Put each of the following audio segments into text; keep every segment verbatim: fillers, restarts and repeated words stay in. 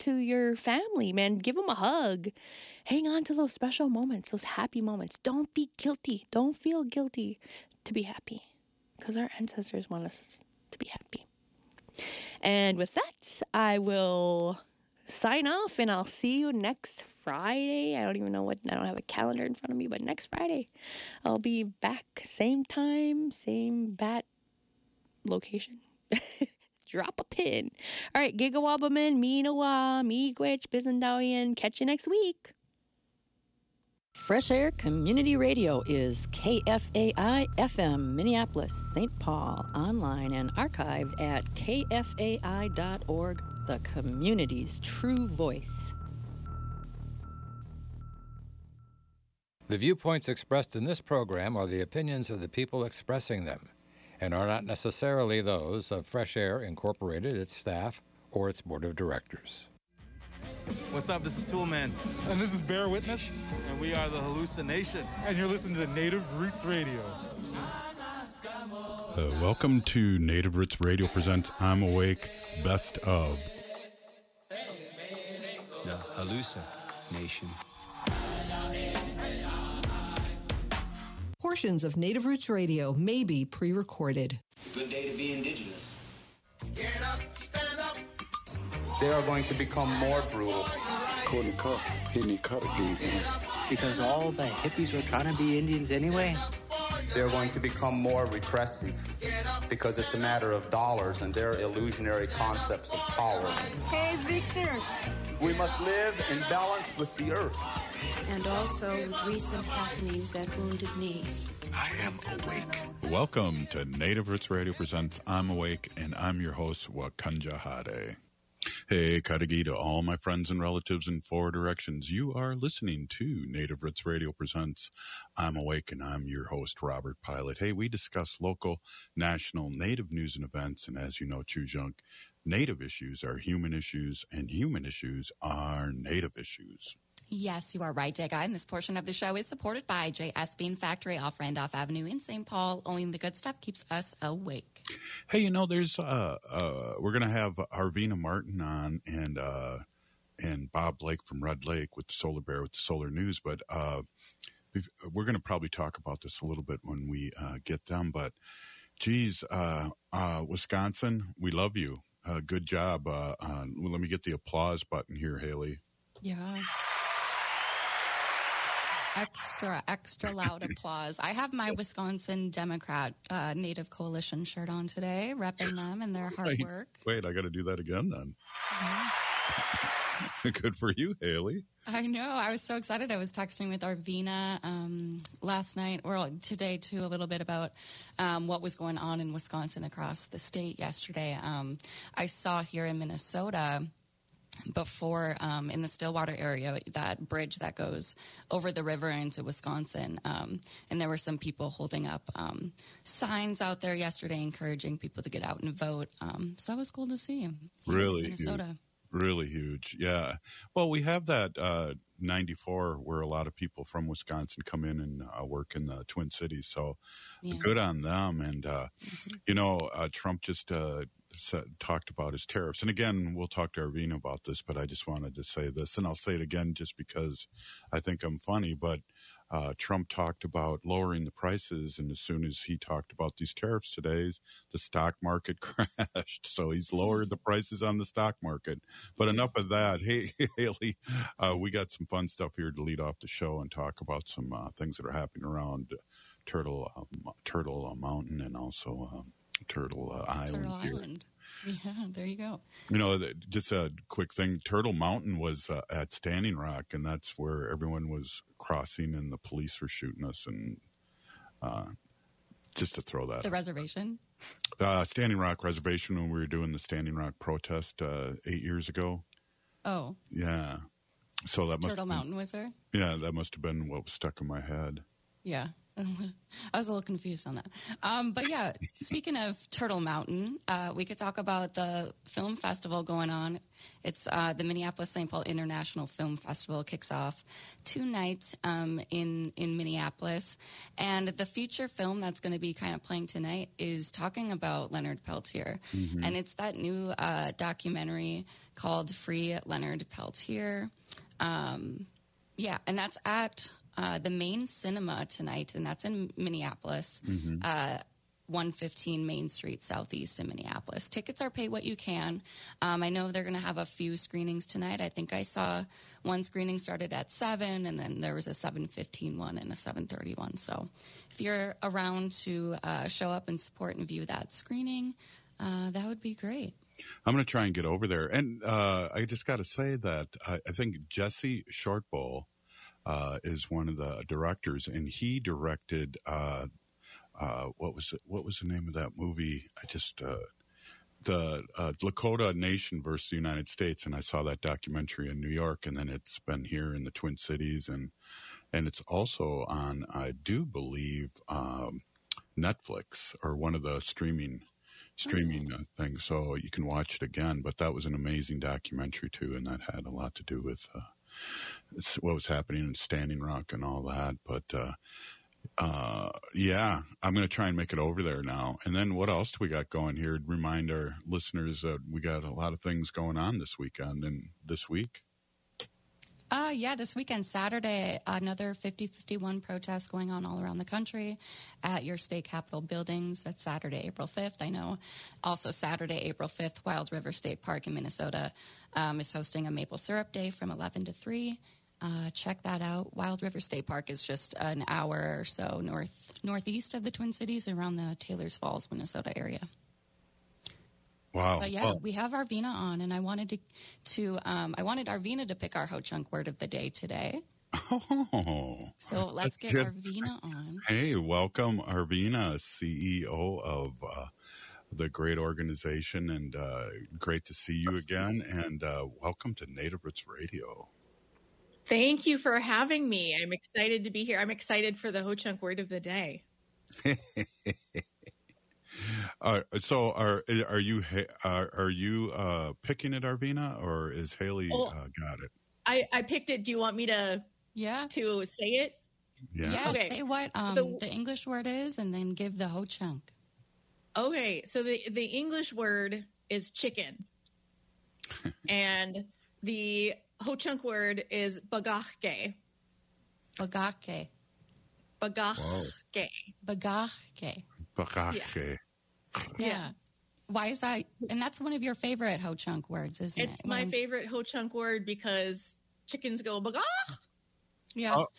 to your family, man. Give them a hug. Hang on to those special moments, those happy moments. Don't be guilty. Don't feel guilty to be happy, because our ancestors want us to be happy. And with that, I will sign off, and I'll see you next Friday. I don't even know what, I don't have a calendar in front of me, but next Friday I'll be back. Same time, same bat location. Drop a pin. All right, Gigawabaman, Minawa, Miigwech, Bizendawian. Catch you next week. Fresh Air Community Radio is K F A I F M, Minneapolis, Saint Paul, online and archived at K F A I dot org, the community's true voice. The viewpoints expressed in this program are the opinions of the people expressing them, and are not necessarily those of Fresh Air Incorporated, its staff, or its board of directors. What's up? This is Toolman. And this is Bear Witness. And we are the Hallucination. And you're listening to Native Roots Radio. Uh, welcome to Native Roots Radio presents I'm Awake Best of. The Hallucination. Portions of Native Roots Radio may be pre-recorded. It's a good day to be indigenous. Get up, stand up. They are going to become more brutal. Because all the hippies were trying to be Indians anyway. They're going to become more repressive because it's a matter of dollars and their illusionary concepts of power. Hey, Victor. We must live in balance with the earth. And also with recent happenings at Wounded Knee. I am awake. Welcome to Native Roots Radio presents I'm Awake, and I'm your host, Wakanja Hade. Hey, Kadagi to all my friends and relatives in four directions. You are listening to Native Roots Radio presents I'm Awake, and I'm your host, Robert Pilot. Hey, we discuss local, national, Native news and events, and as you know, Chujunk, Native issues are human issues, and human issues are Native issues. Yes, you are right, Jay Guy. And this portion of the show is supported by J S Bean Factory off Randolph Avenue in Saint Paul. Only the good stuff keeps us awake. Hey, you know, there's uh, uh, we're going to have Arvina Martin on and uh, and Bob Blake from Red Lake with the Solar Bear with the Solar News. But uh, we're going to probably talk about this a little bit when we uh, get them. But geez, uh, uh, Wisconsin, we love you. Uh, good job. Uh, uh, let me get the applause button here, Haley. Yeah. Extra, extra loud applause. I have my Wisconsin Democrat uh, Native Coalition shirt on today, repping them and their hard wait, work. Wait, I got to do that again then. Yeah. Good for you, Haley. I know. I was so excited. I was texting with Arvina um, last night, or today too, a little bit about um, what was going on in Wisconsin across the state yesterday. Um, I saw here in Minnesota before um, in the Stillwater area, that bridge that goes over the river into Wisconsin. Um, and there were some people holding up um, signs out there yesterday encouraging people to get out and vote. Um, so that was cool to see. Really Minnesota. Huge. Really huge. Yeah. Well, we have that uh, ninety-four where a lot of people from Wisconsin come in and uh, work in the Twin Cities. So yeah. Good on them. And, uh, mm-hmm. you know, uh, Trump just uh, said, talked about his tariffs. And again, we'll talk to Arvina about this, but I just wanted to say this. And I'll say it again just because I think I'm funny. But uh, Trump talked about lowering the prices. And as soon as he talked about these tariffs today, the stock market crashed. So he's lowered the prices on the stock market. But enough of that. Hey, Haley, uh, we got some fun stuff here to lead off the show and talk about some uh, things that are happening around Turtle um, Turtle uh, Mountain and also um, Turtle uh, Island. Turtle here. Island. Yeah, there you go. You know, just a quick thing. Turtle Mountain was uh, at Standing Rock, and that's where everyone was crossing and the police were shooting us. And uh, just to throw that The out. reservation? Uh, Standing Rock Reservation when we were doing the Standing Rock protest uh, eight years ago. Oh. Yeah. So that must Turtle have been, Mountain was there? Yeah, that must have been what was stuck in my head. Yeah. I was a little confused on that. Um, but yeah, speaking of Turtle Mountain, uh, we could talk about the film festival going on. It's uh, the Minneapolis-Saint Paul International Film Festival kicks off tonight um, in, in Minneapolis. And the feature film that's going to be kind of playing tonight is talking about Leonard Peltier. Mm-hmm. And it's that new uh, documentary called Free Leonard Peltier. Um, yeah, and that's at... Uh, the main cinema tonight, and that's in Minneapolis, mm-hmm. uh, one fifteen Main Street Southeast in Minneapolis. Tickets are pay what you can. Um, I know they're going to have a few screenings tonight. I think I saw one screening started at seven, and then there was a seven fifteen one and a seven thirty one. So if you're around to uh, show up and support and view that screening, uh, that would be great. I'm going to try and get over there. And uh, I just got to say that I, I think Jesse Shortbowl Uh, is one of the directors, and he directed uh, uh, what was it? What was the name of that movie? I just uh, the uh, Lakota Nation versus the United States, and I saw that documentary in New York, and then it's been here in the Twin Cities, and and it's also on, I do believe, um, Netflix or one of the streaming streaming uh, things, so you can watch it again. But that was an amazing documentary too, and that had a lot to do with. Uh, what was happening in Standing Rock and all that. But, uh, uh, yeah, I'm going to try and make it over there now. And then what else do we got going here? Remind our listeners that we got a lot of things going on this weekend and this week. Uh, yeah, this weekend, Saturday, another fifty fifty-one protest going on all around the country at your state capitol buildings. That's Saturday, April fifth. I know also Saturday, April fifth, Wild River State Park in Minnesota um, is hosting a maple syrup day from eleven to three. Uh, check that out. Wild River State Park is just an hour or so north northeast of the Twin Cities, around the Taylors Falls, Minnesota area. Wow. But yeah, well, we have Arvina on, and I wanted to, to um, I wanted Arvina to pick our Ho-Chunk word of the day today. Oh. So let's get good. Arvina on. Hey, welcome, Arvina, C E O of uh, the great organization, and uh, great to see you again, and uh, welcome to Native Roots Radio. Thank you for having me. I'm excited to be here. I'm excited for the Ho-Chunk word of the day. Uh, so are are you are, are you uh, picking it, Arvina, or is Haley oh, uh, got it? I, I picked it. Do you want me to yeah to say it? Yeah. Yeah. Okay. Say what um, the, the English word is, and then give the Ho-Chunk. Okay. So the the English word is chicken, and the Ho-Chunk word is bagachke. Bagachke. Bagachke. Bagachke. Bagachke. Yeah. yeah. Why is that? And that's one of your favorite Ho-Chunk words, isn't it's it? It's my when... favorite Ho-Chunk word because chickens go bagach. Yeah. Oh.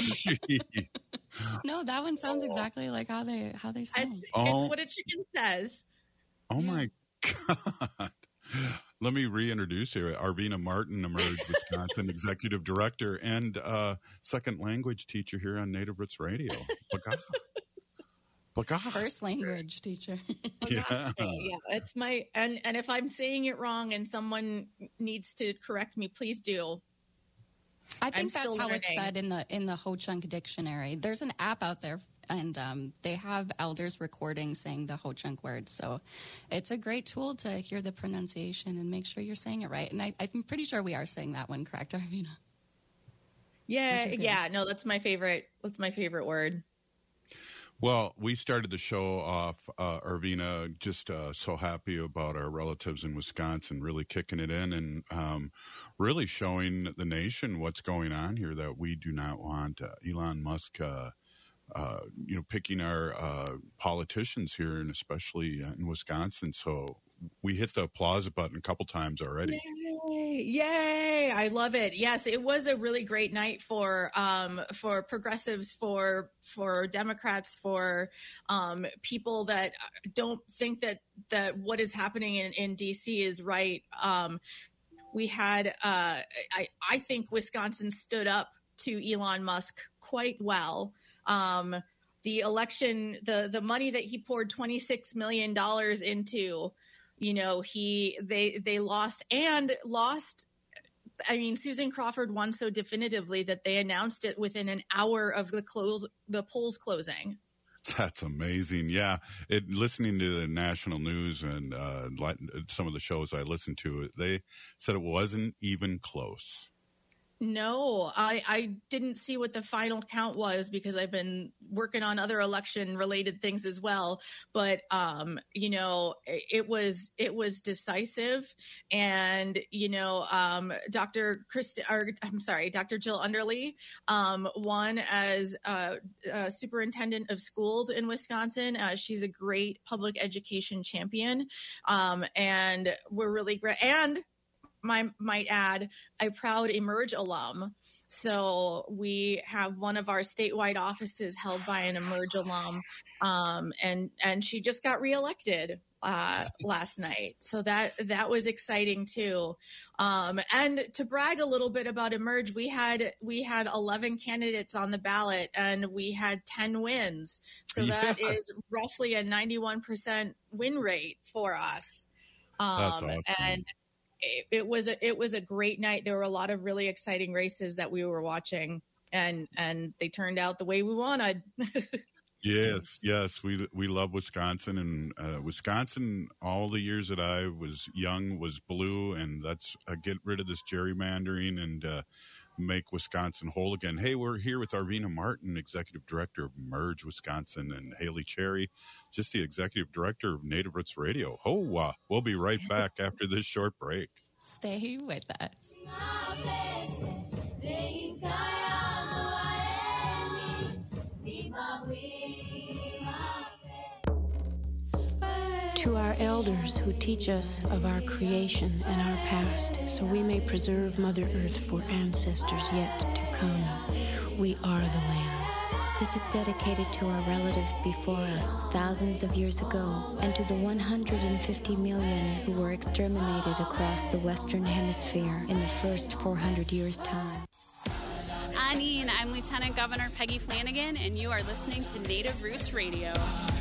No, that one sounds exactly like how they how they sound. It's, oh. it's what a chicken says. Oh yeah. My God. Let me reintroduce you. Arvina Martin, Emerge Wisconsin Executive Director and uh, second language teacher here on Native Roots Radio. Bagach. Bagach. First language teacher. Yeah. Yeah, it's my, and, and if I'm saying it wrong and someone needs to correct me, please do. I think I'm that's how learning. It's said in the in the Ho-Chunk dictionary. There's an app out there, and um, they have elders recording saying the Ho-Chunk words. So it's a great tool to hear the pronunciation and make sure you're saying it right. And I, I'm pretty sure we are saying that one correct, Arvina. Yeah, yeah. No, that's my favorite. That's my favorite word. Well, we started the show off, uh, Arvina, just uh, so happy about our relatives in Wisconsin really kicking it in and um, really showing the nation what's going on here, that we do not want uh, Elon Musk, uh, uh, you know, picking our uh, politicians here, and especially in Wisconsin. So we hit the applause button a couple times already. Yay! Yay! I love it. Yes, it was a really great night for um, for progressives, for for Democrats, for um, people that don't think that that what is happening in, in D C is right. Um, we had, uh, I I think Wisconsin stood up to Elon Musk quite well. Um, the election, the the money that he poured twenty-six million dollars into. You know, he they they lost and lost I mean, Susan Crawford won so definitively that they announced it within an hour of the close, the polls closing. That's amazing. Yeah. It, listening to the national news and uh, some of the shows I listened to, they said it wasn't even close. No, I, I didn't see what the final count was because I've been working on other election related things as well. But, um, you know, it, it was it was decisive. And, you know, um, Doctor Christi- or, I'm sorry, Doctor Jill Underly um, won as uh, uh, superintendent of schools in Wisconsin. Uh, she's a great public education champion. Um, and we're really great. And I might add, a proud Emerge alum. So we have one of our statewide offices held by an Emerge alum, um, and and she just got reelected uh, last night. So that that was exciting too. Um, and to brag a little bit about Emerge, we had we had eleven candidates on the ballot, and we had ten wins. So that yes. is roughly a ninety-one percent win rate for us. Um, That's awesome. And It, it was a, it was a great night. There were a lot of really exciting races that we were watching, and and they turned out the way we wanted. Yes, yes, we we love Wisconsin, and uh, Wisconsin. All the years that I was young was blue, and that's uh, get rid of this gerrymandering and uh, make Wisconsin whole again. Hey, we're here with Arvina Martin, Executive Director of Merge Wisconsin, and Haley Cherry, just the Executive Director of Native Roots Radio. Oh, uh, we'll be right back after this short break. Stay with us. To our elders who teach us of our creation and our past, so we may preserve Mother Earth for ancestors yet to come, we are the land. This is dedicated to our relatives before us, thousands of years ago, and to the one hundred fifty million who were exterminated across the Western Hemisphere in the first four hundred years' time. Anine, I'm Lieutenant Governor Peggy Flanagan, and you are listening to Native Roots Radio.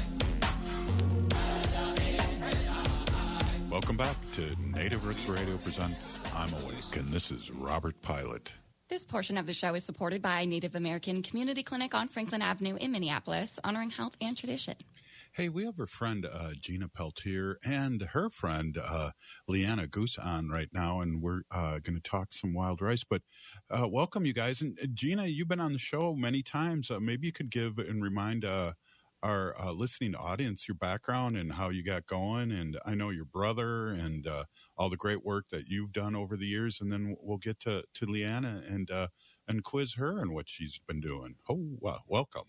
Welcome back to Native Roots Radio presents I'm Awake, and this is Robert Pilot. This portion of the show is supported by Native American Community Clinic on Franklin Avenue in Minneapolis, honoring health and tradition. Hey, we have our friend uh, Gina Peltier and her friend uh, Leanna Goose on right now, and we're uh, going to talk some wild rice. But uh, welcome, you guys. And uh, Gina, you've been on the show many times. Uh, maybe you could give and remind uh, our uh, listening audience your background and how you got going. And I know your brother and uh, all the great work that you've done over the years. And then we'll get to, to Leanna and uh, and quiz her on what she's been doing. Oh, wow. Welcome.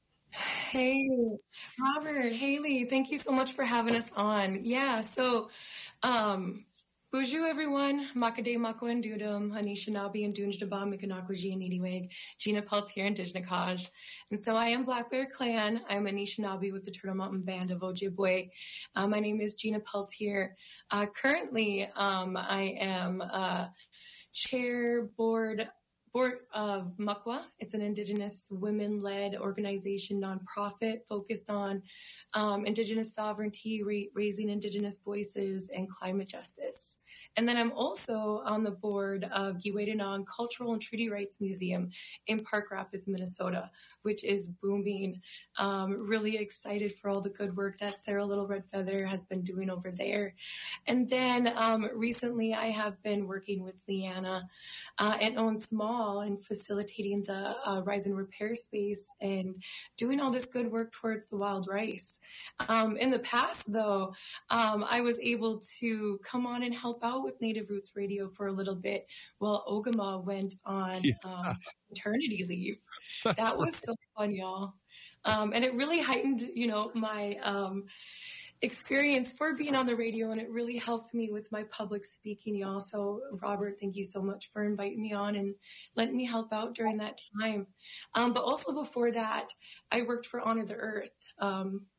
Hey, Robert, Haley, thank you so much for having us on. Yeah, so um, Bonjour, everyone. Makade Mako and Dudum, Anishinaabe and Dunjdaba, Mikanakwaji and Idiweg, Gina Peltier and Dijnakaj. And so I am Black Bear Clan. I'm Anishinaabe with the Turtle Mountain Band of Ojibwe. Uh, my name is Gina Peltier. Uh, currently, um, I am uh, chair board Board of Makwa. It's an Indigenous women-led organization, nonprofit focused on um, Indigenous sovereignty, ra- raising Indigenous voices, and climate justice. And then I'm also on the board of Giwedenon Cultural and Treaty Rights Museum in Park Rapids, Minnesota, which is booming. Um, really excited for all the good work that Sarah Little Red Feather has been doing over there. And then um, recently I have been working with Leanna uh, and Owen Small and facilitating the uh, Rise and Repair space and doing all this good work towards the wild rice. Um, in the past, though, um, I was able to come on and help out with Native Roots Radio for a little bit while Ogama went on yeah. um, maternity leave. That's that was right. So fun, y'all. Um, and it really heightened, you know, my um, experience for being on the radio, and it really helped me with my public speaking, y'all. So, Robert, thank you so much for inviting me on and letting me help out during that time. Um, but also before that, I worked for Honor the Earth. Um,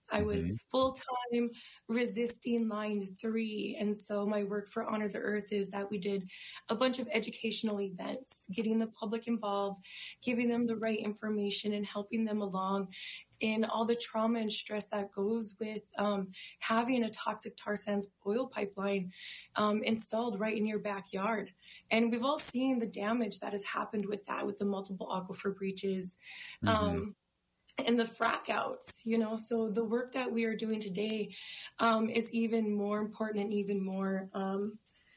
I Mm-hmm. was full-time resisting line three. And so my work for Honor the Earth is that we did a bunch of educational events, getting the public involved, giving them the right information and helping them along in all the trauma and stress that goes with um, having a toxic tar sands oil pipeline um, installed right in your backyard. And we've all seen the damage that has happened with that, with the multiple aquifer breaches. Mm-hmm. Um, and the frack outs, you know, so the work that we are doing today um, is even more important and even more, um,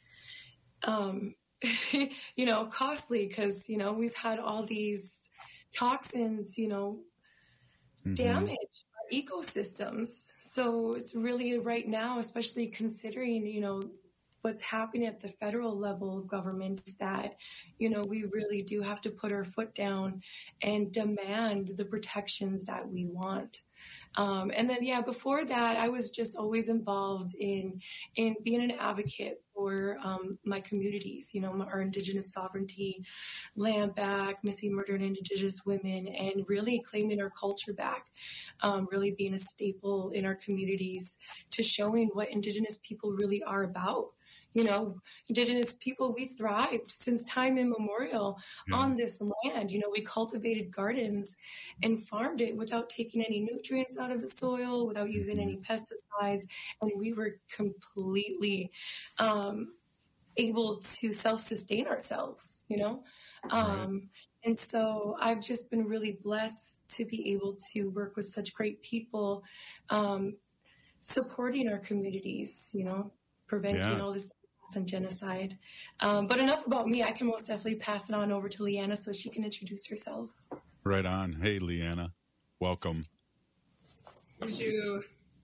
um, you know, costly because, you know, we've had all these toxins, you know, mm-hmm. damage our ecosystems. So it's really right now, especially considering, you know, what's happening at the federal level of government, that, you know, we really do have to put our foot down and demand the protections that we want. Um, and then, yeah, before that, I was just always involved in in being an advocate for um, my communities, you know, our Indigenous sovereignty, land back, missing, murdered Indigenous women, and really claiming our culture back, um, really being a staple in our communities to showing what Indigenous people really are about. You know, Indigenous people, we thrived since time immemorial yeah. on this land. You know, we cultivated gardens and farmed it without taking any nutrients out of the soil, without using mm-hmm. any pesticides. And we were completely um, able to self-sustain ourselves, you know. Um, right. And so I've just been really blessed to be able to work with such great people, um, supporting our communities, you know, preventing yeah. all this and genocide. Um, but enough about me. I can most definitely pass it on over to Leanna so she can introduce herself. Right on. Hey, Leanna. Welcome. Bonjour.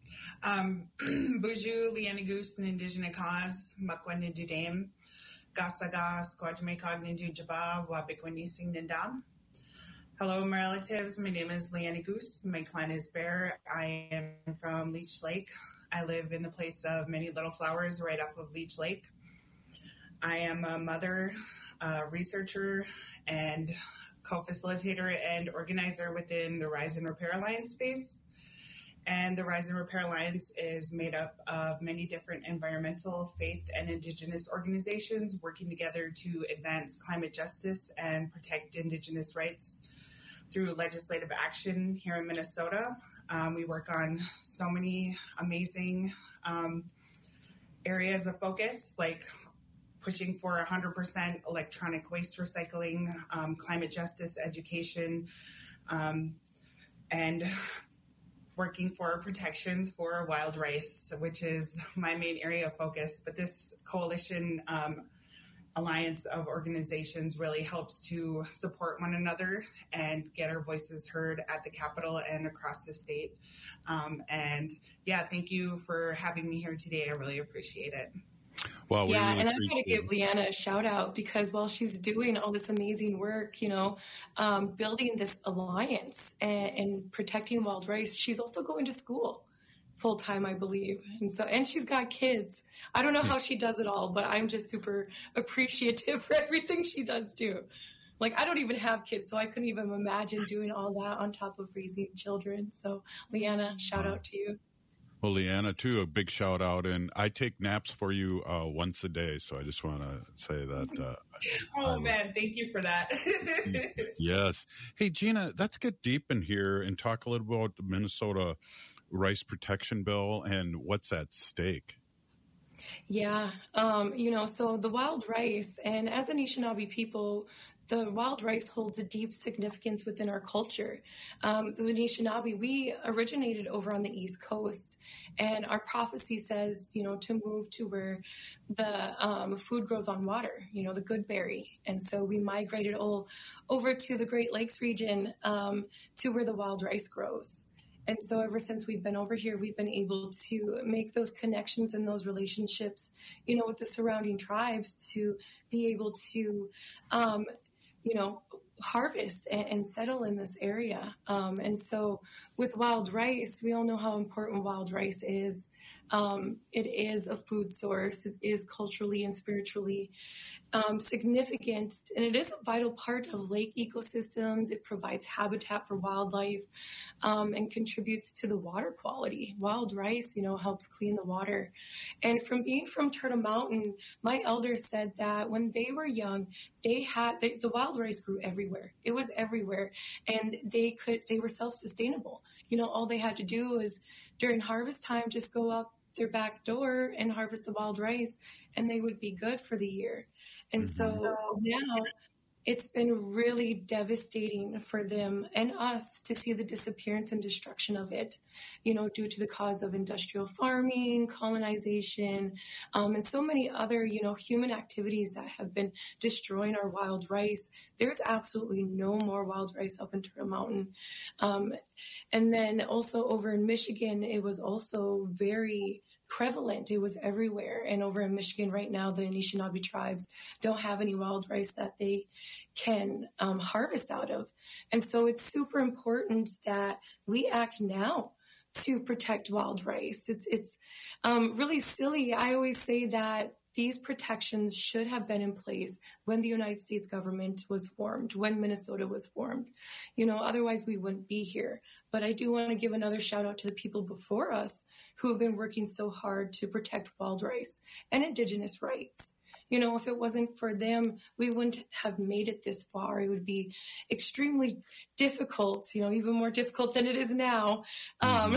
Um, Bonjour, Leanna Goose, and Indigenous cause, Makwanda Dudam, Gasaga, Squadjame Cognidu Jaba, Wabikwani Sing Nindam. Hello, my relatives. My name is Leanna Goose. My clan is Bear. I am from Leech Lake. I live in the place of many little flowers right off of Leech Lake. I am a mother, a researcher, and co-facilitator and organizer within the Rise and Repair Alliance space. And the Rise and Repair Alliance is made up of many different environmental, faith, and Indigenous organizations working together to advance climate justice and protect Indigenous rights through legislative action here in Minnesota. Um, we work on so many amazing um, areas of focus, like pushing for one hundred percent electronic waste recycling, um, climate justice education, um, and working for protections for wild rice, which is my main area of focus. But this coalition um, alliance of organizations really helps to support one another and get our voices heard at the Capitol and across the state. Um, and yeah, thank you for having me here today. I really appreciate it. Well, we yeah, really and I'm going to give it. Leanna a shout out because while she's doing all this amazing work, you know, um, building this alliance and, and protecting wild rice, she's also going to school full time, I believe. And so, and she's got kids. I don't know how she does it all, but I'm just super appreciative for everything she does too. Like, I don't even have kids, so I couldn't even imagine doing all that on top of raising children. So, Leanna, shout out to you. Well, Leanna, too, a big shout out. And I take naps for you uh, once a day. So I just want to say that. Uh, oh, man. Thank you for that. Yes. Hey, Gina, let's get deep in here and talk a little about the Minnesota Rice Protection Bill and what's at stake. Yeah. Um, you know, so the wild rice, and as Anishinaabe people, the wild rice holds a deep significance within our culture. Um, the Anishinaabe, we originated over on the East Coast, and our prophecy says, you know, to move to where the um, food grows on water, you know, the good berry. And so we migrated all over to the Great Lakes region um, to where the wild rice grows. And so ever since we've been over here, we've been able to make those connections and those relationships, you know, with the surrounding tribes to be able to, um, you know, harvest and, and settle in this area. Um, and so with wild rice, we all know how important wild rice is Um, it is a food source. It is culturally and spiritually um, significant, and it is a vital part of lake ecosystems. It provides habitat for wildlife um, and contributes to the water quality. Wild rice, you know, helps clean the water. And from being from Turtle Mountain, my elders said that when they were young, they had they, the wild rice grew everywhere. It was everywhere, and they could they were self-sustainable. You know, all they had to do was during harvest time just go out their back door and harvest the wild rice, and they would be good for the year. And so now it's been really devastating for them and us to see the disappearance and destruction of it, you know, due to the cause of industrial farming, colonization, um, and so many other, you know, human activities that have been destroying our wild rice. There's absolutely no more wild rice up in Turtle Mountain. Um, and then also over in Michigan, it was also very prevalent. It was everywhere. And over in Michigan right now, the Anishinaabe tribes don't have any wild rice that they can um, harvest out of. And so it's super important that we act now to protect wild rice. It's, it's um, really silly. I always say that these protections should have been in place when the United States government was formed, when Minnesota was formed. You know, otherwise we wouldn't be here. But I do want to give another shout out to the people before us who have been working so hard to protect wild rice and Indigenous rights. You know, if it wasn't for them, we wouldn't have made it this far. It would be extremely difficult, you know, even more difficult than it is now, um,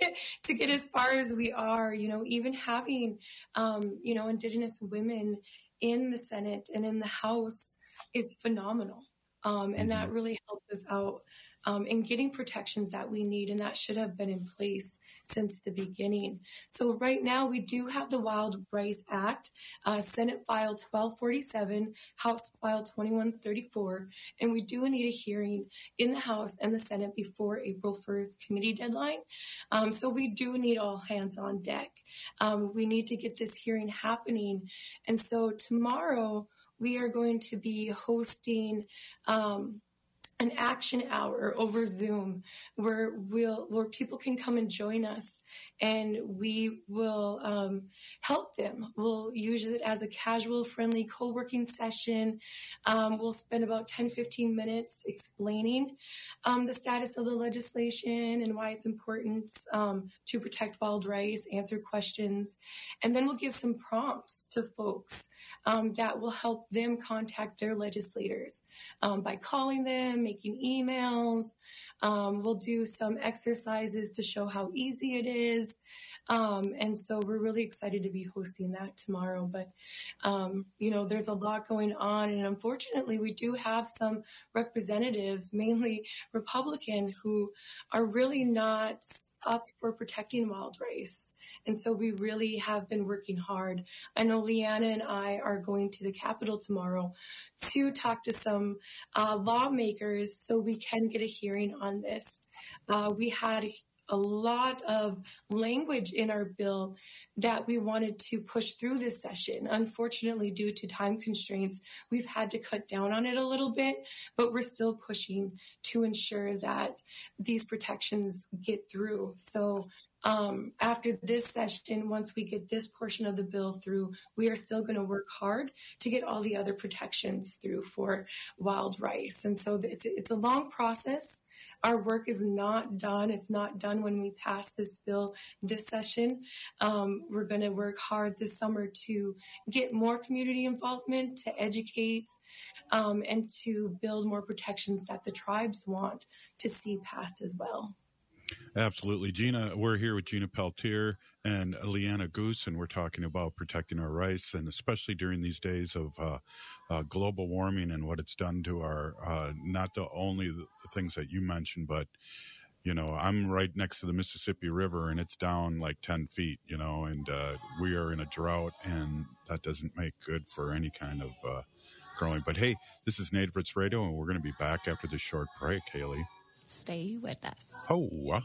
to get as far as we are. You know, even having, um, you know, Indigenous women in the Senate and in the House is phenomenal. Um, and that really helps us out um, in getting protections that we need, and that should have been in place since the beginning. So right now we do have the Wild Rice Act, uh, Senate File twelve forty-seven, House File twenty-one thirty-four, and we do need a hearing in the House and the Senate before April first committee deadline. Um, so we do need all hands on deck. Um, we need to get this hearing happening. And so tomorrow we are going to be hosting um, an action hour over Zoom where we'll where people can come and join us, and we will um, help them. We'll use it as a casual, friendly co-working session. Um, we'll spend about ten, fifteen minutes explaining um, the status of the legislation and why it's important um, to protect wild rice, answer questions, and then we'll give some prompts to folks Um, that will help them contact their legislators um, by calling them, making emails. Um, we'll do some exercises to show how easy it is. Um, and so we're really excited to be hosting that tomorrow. But, um, you know, there's a lot going on. And unfortunately, we do have some representatives, mainly Republican, who are really not up for protecting wild rice. And so we really have been working hard. I know Leanna and I are going to the Capitol tomorrow to talk to some uh, lawmakers so we can get a hearing on this. Uh, we had a lot of language in our bill that we wanted to push through this session. Unfortunately, due to time constraints, we've had to cut down on it a little bit, but we're still pushing to ensure that these protections get through. So um, after this session, once we get this portion of the bill through, we are still going to work hard to get all the other protections through for wild rice. And so it's, it's a long process. Our work is not done. It's not done when we pass this bill this session. Um, we're going to work hard this summer to get more community involvement, to educate, um, and to build more protections that the tribes want to see passed as well. Absolutely. Gina, we're here with Gina Peltier and Leanna Goose, and we're talking about protecting our rice, and especially during these days of uh, uh, global warming and what it's done to our, uh, not the only the things that you mentioned, but, you know, I'm right next to the Mississippi River, and it's down like ten feet, you know, and uh, we are in a drought, and that doesn't make good for any kind of uh, growing. But hey, this is Native Roots Radio, and we're going to be back after this short break, Haley. Stay with us. Oh, uh.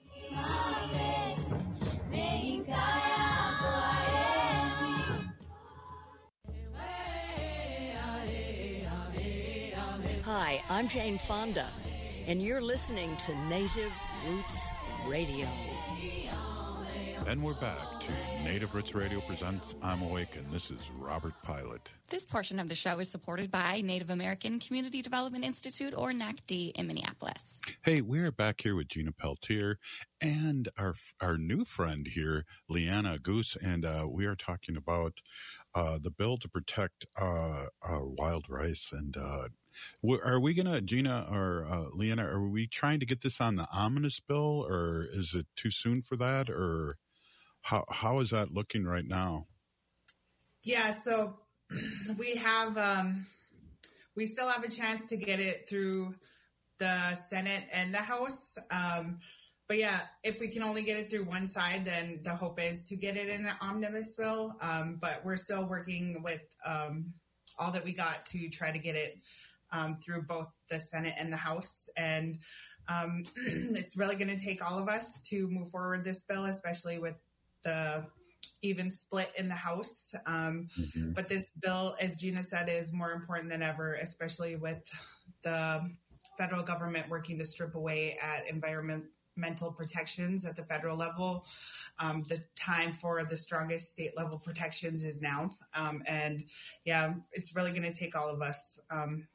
Hi, I'm Jane Fonda, and you're listening to Native Roots Radio. And we're back to Native Roots Radio presents I'm Awake, and this is Robert Pilot. This portion of the show is supported by Native American Community Development Institute, or N A C D, in Minneapolis. Hey, we're back here with Gina Peltier and our our new friend here, Leanna Goose, and uh, we are talking about uh, the bill to protect uh, uh, wild rice. And uh, are we going to, Gina or uh, Leanna, are we trying to get this on the omnibus bill, or is it too soon for that, or how how is that looking right now? Yeah, so we have, um, we still have a chance to get it through the Senate and the House. Um, but yeah, if we can only get it through one side, then the hope is to get it in an omnibus bill. Um, but we're still working with um, all that we got to try to get it um, through both the Senate and the House. And um, it's really going to take all of us to move forward this bill, especially with the even split in the House. Um, mm-hmm. But this bill, as Gina said, is more important than ever, especially with the federal government working to strip away at environmental protections at the federal level. Um, the time for the strongest state level protections is now. Um, and yeah, it's really going to take all of us. Um,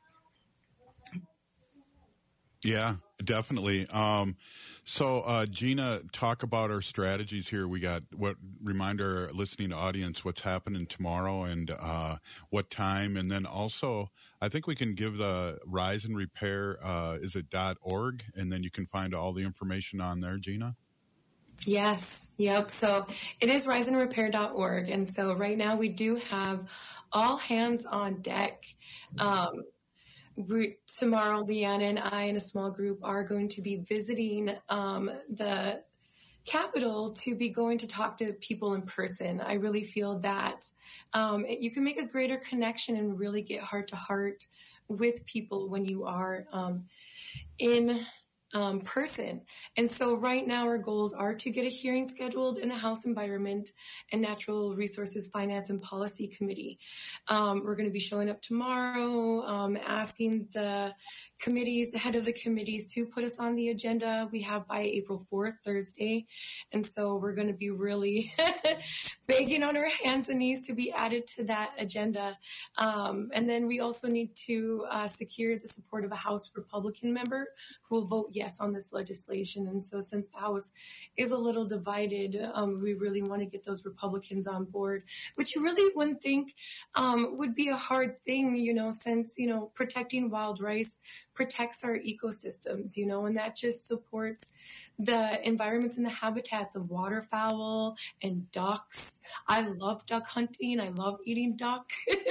Yeah, definitely. Um, so, uh, Gina, talk about our strategies here. We got what remind our listening audience what's happening tomorrow and uh, what time, and then also I think we can give the Rise and Repair. Uh, is it .org, and then you can find all the information on there, Gina. Yes. Yep. So it is rise and repair dot org, and so right now we do have all hands on deck. Um, We, tomorrow, Leanna and I and a small group are going to be visiting um, the Capitol to be going to talk to people in person. I really feel that um, it, you can make a greater connection and really get heart to heart with people when you are um, in um, person. And so right now our goals are to get a hearing scheduled in the House Environment and Natural Resources Finance and Policy Committee. Um, we're going to be showing up tomorrow, um, asking the committees, the head of the committees to put us on the agenda. We have by April fourth, Thursday. And so we're going to be really begging on our hands and knees to be added to that agenda. Um, and then we also need to uh, secure the support of a House Republican member who will vote yes on this legislation. And so since the House is a little divided, um, we really want to get those Republicans on board, which you really wouldn't think um, would be a hard thing, you know, since, you know, protecting wild rice protects our ecosystems, you know, and that just supports the environments and the habitats of waterfowl and ducks. I love duck hunting. I love eating duck,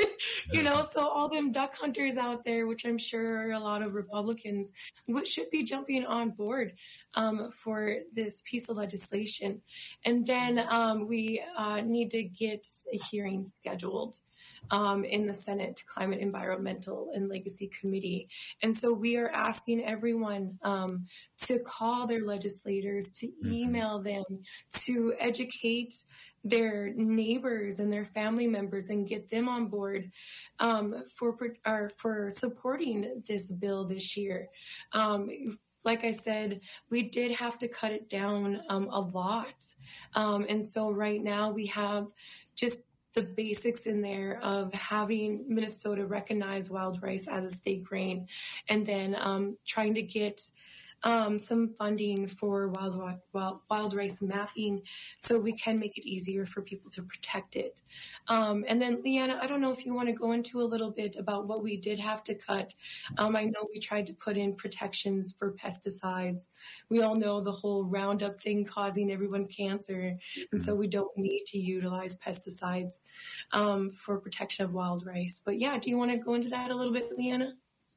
you know, so all them duck hunters out there, which I'm sure are a lot of Republicans, which should be jumping on board um, for this piece of legislation. And then um, we uh, need to get a hearing scheduled Um, in the Senate Climate, Environmental, and Legacy Committee. And so we are asking everyone um, to call their legislators, to email them, to educate their neighbors and their family members and get them on board um, for, or for supporting this bill this year. Um, Like I said, we did have to cut it down um, a lot. Um, and so right now we have just the basics in there of having Minnesota recognize wild rice as a state grain, and then um, trying to get um, some funding for wild, wild wild rice mapping so we can make it easier for people to protect it. Um, and then, Leanna, I don't know if you want to go into a little bit about what we did have to cut. Um, I know we tried to put in protections for pesticides. We all know the whole Roundup thing causing everyone cancer, and so we don't need to utilize pesticides um, for protection of wild rice. But yeah, do you want to go into that a little bit, Leanna?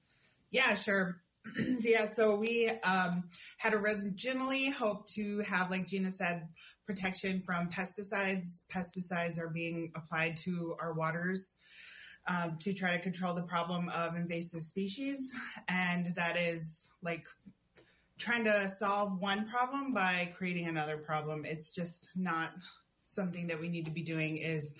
Yeah, sure. Yeah, so we um, had originally hoped to have, like Gina said, protection from pesticides. Pesticides are being applied to our waters um, to try to control the problem of invasive species. And that is like trying to solve one problem by creating another problem. It's just not something that we need to be doing, is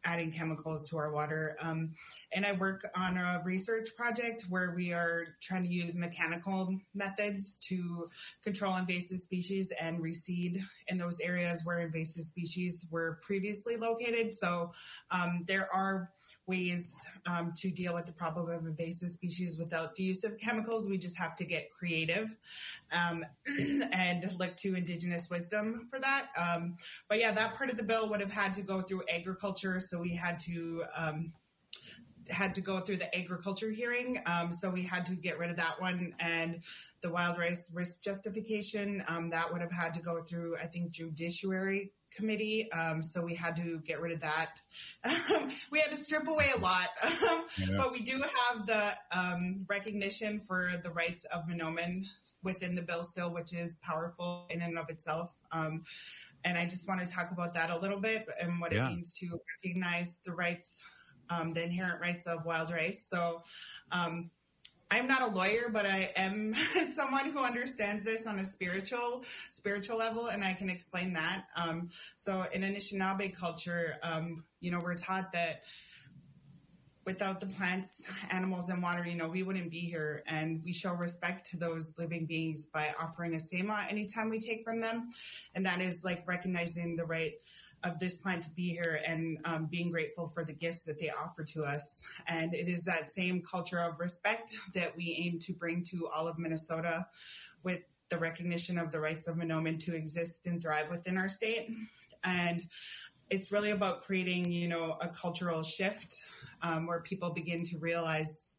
adding chemicals to our water. Um, and I work on a research project where we are trying to use mechanical methods to control invasive species and reseed in those areas where invasive species were previously located. So um, there are ways um, to deal with the problem of invasive species without the use of chemicals. We just have to get creative um, and look to Indigenous wisdom for that. Um, but yeah, that part of the bill would have had to go through agriculture. So we had to um, had to go through the agriculture hearing. Um, so we had to get rid of that one. And the wild rice risk justification, um, that would have had to go through, I think, judiciary committee. Um, so we had to get rid of that. We had to strip away a lot, yeah. But we do have the um, recognition for the rights of Mahnomen within the bill still, which is powerful in and of itself. Um, and I just want to talk about that a little bit and what yeah. it means to recognize the rights, um, the inherent rights of wild rice. So um, I'm not a lawyer, but I am someone who understands this on a spiritual spiritual level, and I can explain that. Um, so in Anishinaabe culture, um, you know, we're taught that without the plants, animals, and water, you know, we wouldn't be here. And we show respect to those living beings by offering a sema anytime we take from them. And that is like recognizing the right of this plant to be here and um, being grateful for the gifts that they offer to us. And it is that same culture of respect that we aim to bring to all of Minnesota with the recognition of the rights of Mahnomen to exist and thrive within our state. And it's really about creating, you know, a cultural shift um, where people begin to realize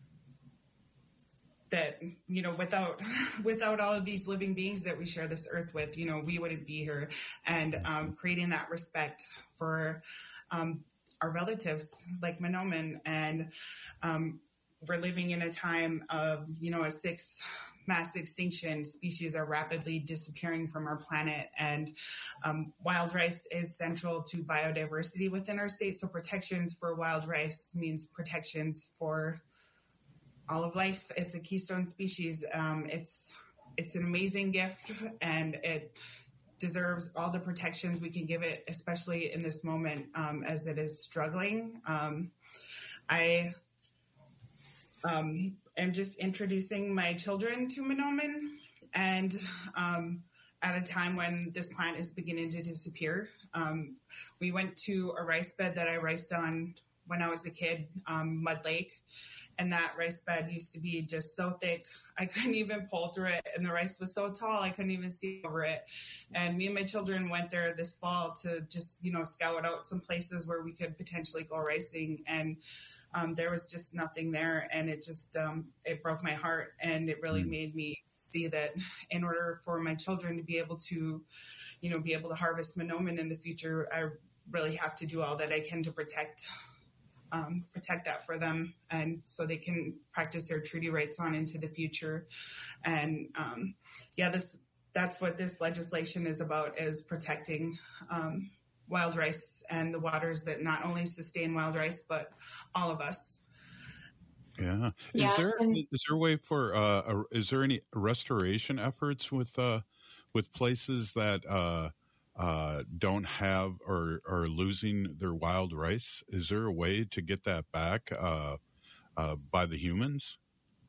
that, you know, without without all of these living beings that we share this earth with, you know, we wouldn't be here. And um, creating that respect for um, our relatives like Mahnomen. And um, we're living in a time of, you know, a sixth mass extinction. Species are rapidly disappearing from our planet. And um, wild rice is central to biodiversity within our state. So protections for wild rice means protections for all of life. It's a keystone species. Um, it's it's an amazing gift, and it deserves all the protections we can give it, especially in this moment um, as it is struggling. Um, I um, am just introducing my children to Mahnomen, and um, at a time when this plant is beginning to disappear. Um, we went to a rice bed that I riced on when I was a kid, um, Mud Lake. And that rice bed used to be just so thick, I couldn't even pull through it. And the rice was so tall, I couldn't even see over it. And me and my children went there this fall to just, you know, scout out some places where we could potentially go ricing. And um, there was just nothing there. And it just, um, it broke my heart. And it really mm. made me see that in order for my children to be able to, you know, be able to harvest Mahnomen in the future, I really have to do all that I can to protect Um, protect that for them, and so they can practice their treaty rights on into the future. And um, yeah, this that's what this legislation is about, is protecting um, wild rice and the waters that not only sustain wild rice, but all of us. Yeah. Yeah, Is there and- is there a way for uh, a, is there any restoration efforts with uh, with places that uh, uh, don't have or are losing their wild rice? Is there a way to get that back uh, uh, by the humans?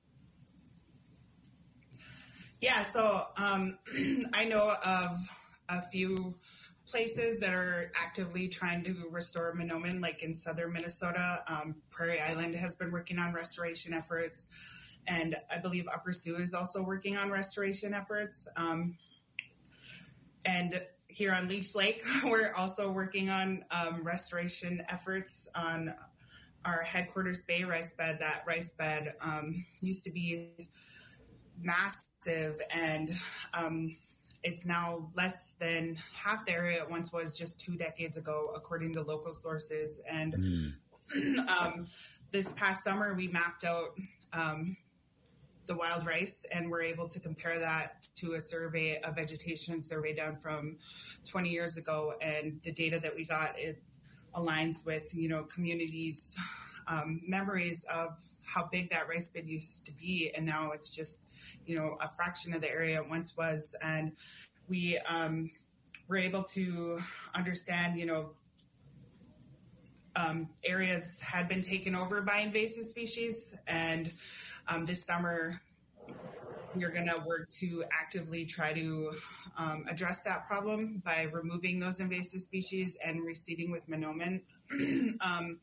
Yeah, so um, I know of a few places that are actively trying to restore Mahnomen, like in southern Minnesota. Um, Prairie Island has been working on restoration efforts, and I believe Upper Sioux is also working on restoration efforts. Um, and here on Leech Lake, we're also working on um, restoration efforts on our headquarters bay rice bed. That rice bed um, used to be massive, and um, it's now less than half the area it once was just two decades ago, according to local sources. And mm. um, this past summer, we mapped out um, the wild rice, and we're able to compare that to a survey, a vegetation survey done from twenty years ago. And the data that we got, it aligns with, you know, communities' um, memories of how big that rice bed used to be. And now it's just, you know, a fraction of the area it once was. And we um, were able to understand, you know, um, areas had been taken over by invasive species, and um, this summer we're going to work to actively try to um, address that problem by removing those invasive species and reseeding with monomen. um,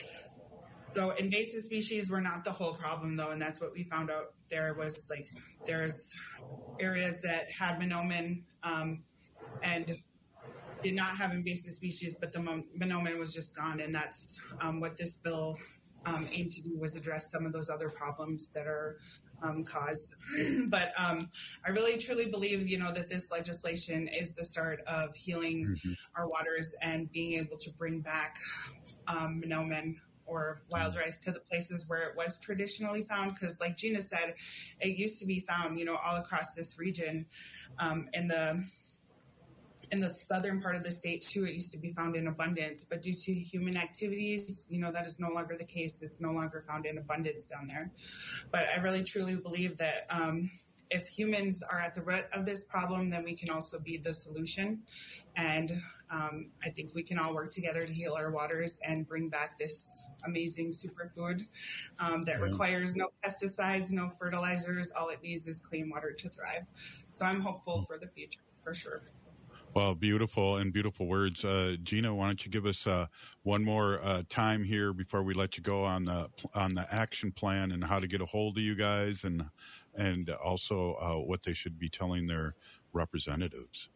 so invasive species were not the whole problem, though, and that's what we found out. There was like there's areas that had monomen um, and did not have invasive species, but the monomen was just gone, and that's um, what this bill um, aimed to do, was address some of those other problems that are um, caused. But um, I really truly believe, you know, that this legislation is the start of healing mm-hmm. our waters and being able to bring back um, monomen or wild rice to the places where it was traditionally found. Because like Gina said, it used to be found, you know, all across this region. Um, in the in the southern part of the state too, it used to be found in abundance, but due to human activities, you know, that is no longer the case. It's no longer found in abundance down there. But I really truly believe that um, if humans are at the root of this problem, then we can also be the solution. And um, I think we can all work together to heal our waters and bring back this amazing superfood um, that yeah. requires no pesticides, no fertilizers. All it needs is clean water to thrive. So I'm hopeful for the future, for sure. Well, beautiful and beautiful words. Uh, Gina, why don't you give us uh, one more uh, time here before we let you go on the on the action plan and how to get a hold of you guys, and and also uh, what they should be telling their representatives.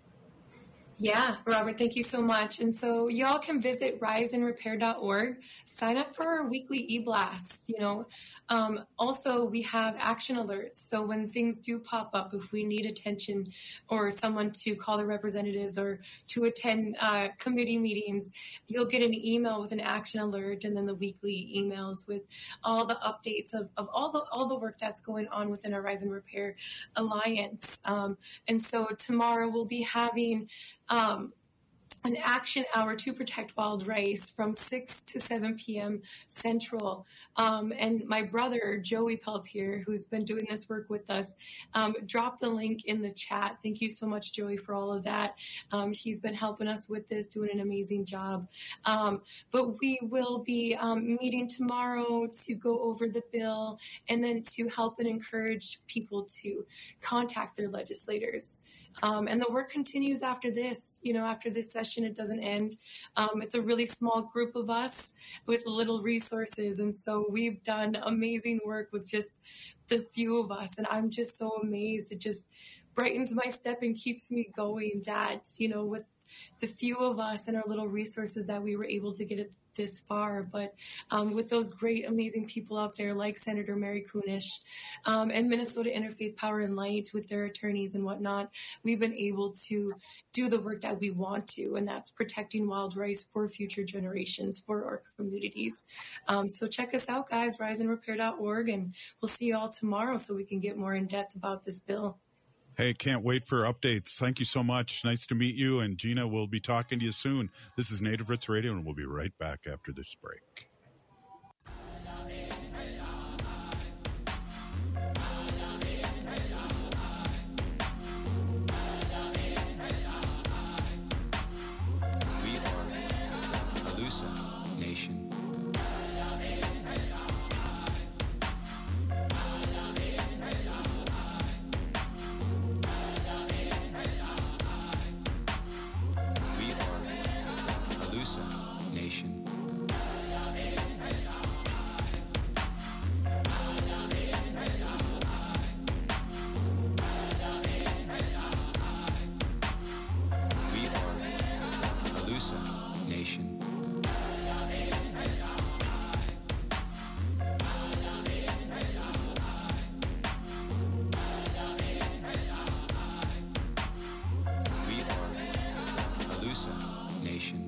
Yeah, Robert, thank you so much. And so y'all can visit rise and repair dot org, sign up for our weekly e-blasts, you know. Um, also, we have action alerts. So when things do pop up, if we need attention or someone to call the representatives or to attend uh, committee meetings, you'll get an email with an action alert, and then the weekly emails with all the updates of, of all the all the work that's going on within our Rise and Repair Alliance. Um, and so tomorrow we'll be having um, an action hour to protect wild rice from six to seven p.m. Central. Um, and my brother, Joey Peltier, who's been doing this work with us, um, dropped the link in the chat. Thank you so much, Joey, for all of that. Um, he's been helping us with this, doing an amazing job. Um, but we will be um, meeting tomorrow to go over the bill and then to help and encourage people to contact their legislators. Um, and the work continues after this. You know, after this session, it doesn't end. Um, it's a really small group of us with little resources. And so we've done amazing work with just the few of us. And I'm just so amazed. It just brightens my step and keeps me going that, you know, with the few of us and our little resources that we were able to get it this far, but um, with those great, amazing people out there like Senator Mary Kunesh um, and Minnesota Interfaith Power and Light with their attorneys and whatnot, we've been able to do the work that we want to, and that's protecting wild rice for future generations, for our communities. Um, so check us out, guys, rise and repair dot org, and we'll see you all tomorrow so we can get more in depth about this bill. Hey, can't wait for updates. Thank you so much. Nice to meet you. And Gina, we'll be talking to you soon. This is Native Roots Radio, and we'll be right back after this break. We are Halusa Nation. Nation. We are Halusa Nation. We are Halusa Nation.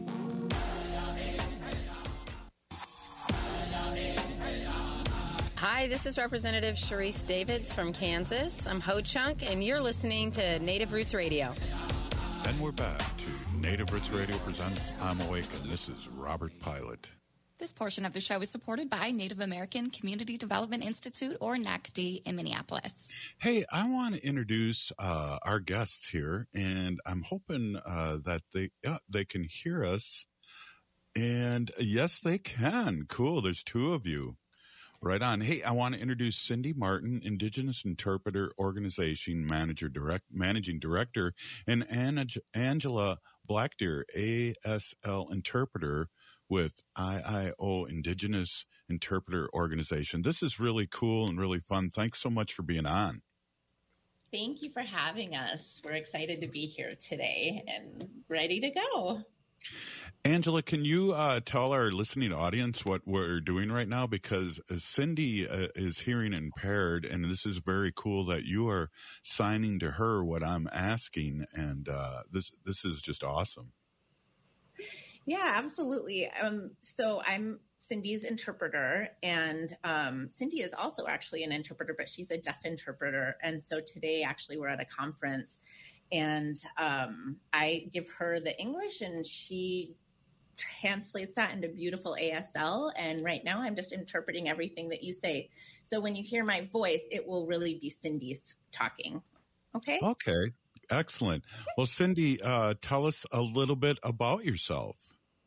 Hi, this is Representative Sharice Davids from Kansas. I'm Ho Chunk, and you're listening to Native Roots Radio. And we're back to Native Roots Radio presents I'm Awake, and this is Robert Pilot. This portion of the show is supported by Native American Community Development Institute, or N A C D, in Minneapolis. Hey, I want to introduce uh, our guests here, and I'm hoping uh, that they uh, they can hear us And yes, they can. Cool. There's two of you. Right on. Hey, I want to introduce Cindy Martin, Indigenous Interpreter Organization Manager Direct, Managing Director, and Anna, Angela Blackdeer, A S L Interpreter with I I O Indigenous Interpreter Organization. This is really cool and really fun. Thanks so much for being on. Thank you for having us. We're excited to be here today and ready to go. Angela, can you uh, tell our listening audience what we're doing right now? Because Cindy uh, is hearing impaired, and this is very cool that you are signing to her what I'm asking, and uh, this this is just awesome. Yeah, absolutely. Um, so I'm Cindy's interpreter, and um, Cindy is also actually an interpreter, but she's a deaf interpreter. And so today, actually, we're at a conference, and um, I give her the English, and she translates that into beautiful A S L. And right now, I'm just interpreting everything that you say. So when you hear my voice, it will really be Cindy's talking. Okay? Okay. Excellent. Well, Cindy, uh, tell us a little bit about yourself.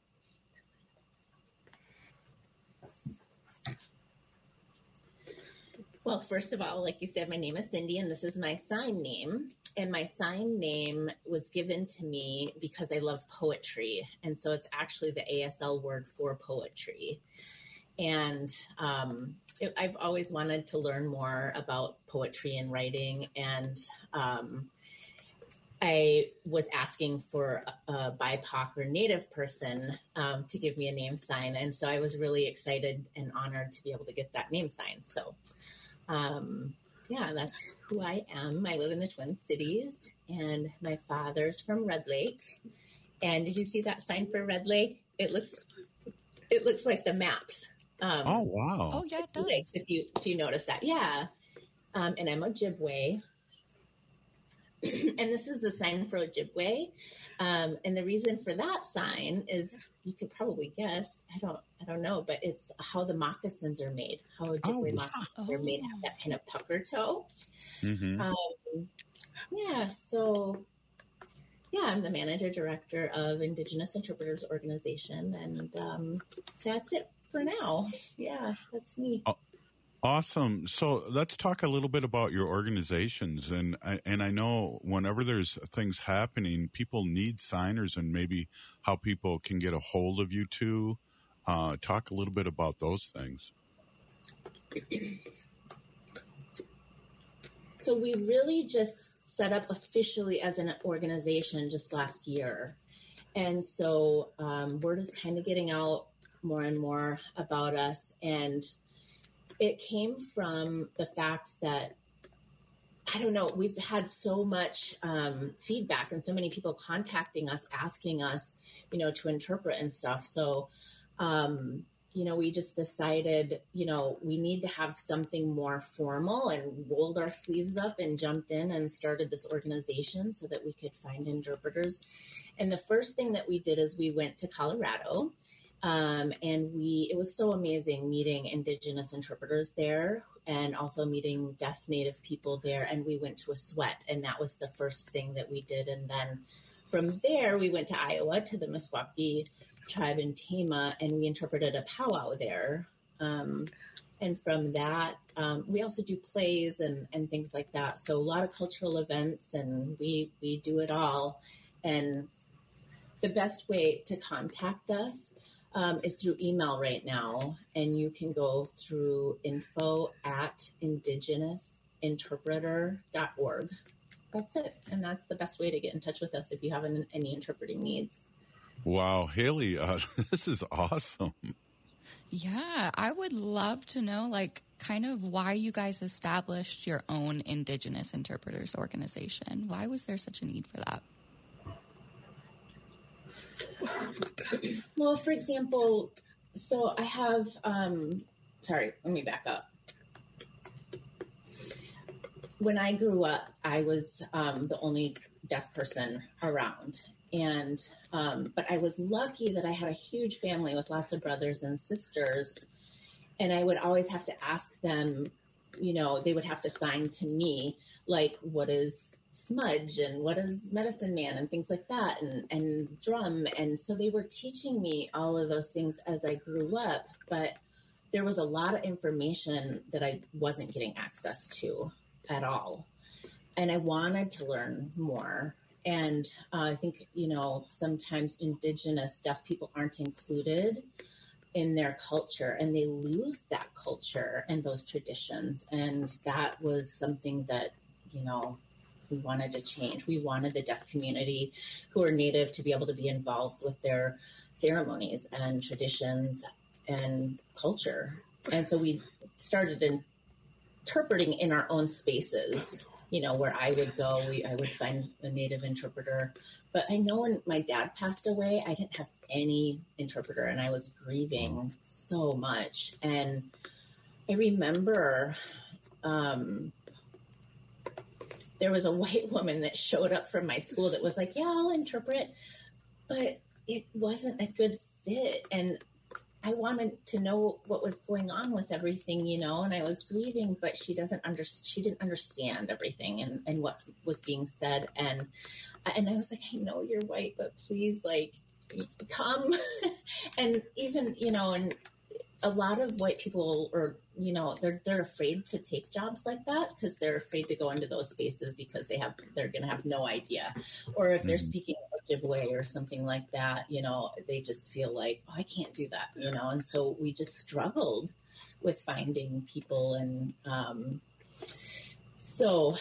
Well, first of all, like you said, my name is Cindy, and this is my sign name. And my sign name was given to me because I love poetry. And so it's actually the A S L word for poetry. And um, it, I've always wanted to learn more about poetry and writing. And um, I was asking for a, a B I P O C or Native person um, to give me a name sign. And so I was really excited and honored to be able to get that name sign. So Um, yeah, that's who I am. I live in the Twin Cities, and my father's from Red Lake. And did you see that sign for Red Lake? It looks, it looks like the maps. Um, oh wow! Oh yeah, it does. If you if you notice that, yeah. Um, and I'm Ojibwe, and this is the sign for Ojibwe. Um, and the reason for that sign is, you could probably guess. I don't, I don't know, but it's how the moccasins are made. How Ojibwe oh, moccasins oh. are made, have that kind of pucker toe. Mm-hmm. Um, yeah. So, yeah, I'm the manager director of Indigenous Interpreters Organization, and um, that's it for now. Yeah, that's me. Oh. Awesome. So let's talk a little bit about your organizations. And I, and I know whenever there's things happening, people need signers, and maybe how people can get a hold of you too. Uh, talk a little bit about those things. So we really just set up officially as an organization just last year. And so um, word is kind of getting out more and more about us. And it came from the fact that, I don't know, we've had so much um, feedback and so many people contacting us, asking us, you know, to interpret and stuff. So, um, you know, we just decided, you know, we need to have something more formal, and rolled our sleeves up and jumped in and started this organization so that we could find interpreters. And the first thing that we did is we went to Colorado. Um, and we, it was so amazing meeting Indigenous interpreters there, and also meeting deaf Native people there. And we went to a sweat, and that was the first thing that we did. And then from there, we went to Iowa to the Meskwaki tribe in Tama, and we interpreted a powwow there. Um, and from that, um, we also do plays and, and things like that. So a lot of cultural events, and we, we do it all. And the best way to contact us Um, is through email right now, and you can go through info at indigenous interpreter dot org. That's it, and that's the best way to get in touch with us if you have an, any interpreting needs. Wow, Haley, uh, this is awesome. Yeah, I would love to know, like, kind of why you guys established your own Indigenous Interpreters Organization. Why was there such a need for that? Well, for example, so I have, um, sorry, let me back up. When I grew up, I was um, the only deaf person around. And, um, but I was lucky that I had a huge family with lots of brothers and sisters. And I would always have to ask them, you know, they would have to sign to me, like, what is smudge and what is medicine man and things like that, and, and drum. And so they were teaching me all of those things as I grew up, but there was a lot of information that I wasn't getting access to at all. And I wanted to learn more. And uh, I think, you know, sometimes Indigenous deaf people aren't included in their culture, and they lose that culture and those traditions. And that was something that, you know, we wanted to change. We wanted the deaf community who are Native to be able to be involved with their ceremonies and traditions and culture. And so we started interpreting in our own spaces, you know, where I would go, we, I would find a Native interpreter. But I know when my dad passed away, I didn't have any interpreter, and I was grieving so much. And I remember um, there was a white woman that showed up from my school that was like, yeah, I'll interpret, but it wasn't a good fit. And I wanted to know what was going on with everything, you know, and I was grieving, but she doesn't under, she didn't understand everything and, and what was being said. And, and I was like, I know you're white, but please, like, come. And even, you know, and a lot of white people are, you know, they're, they're afraid to take jobs like that because they're afraid to go into those spaces because they have, they're going to have no idea. Or if they're speaking Ojibwe or something like that, you know, they just feel like, oh, I can't do that, you know? And so we just struggled with finding people. And um, so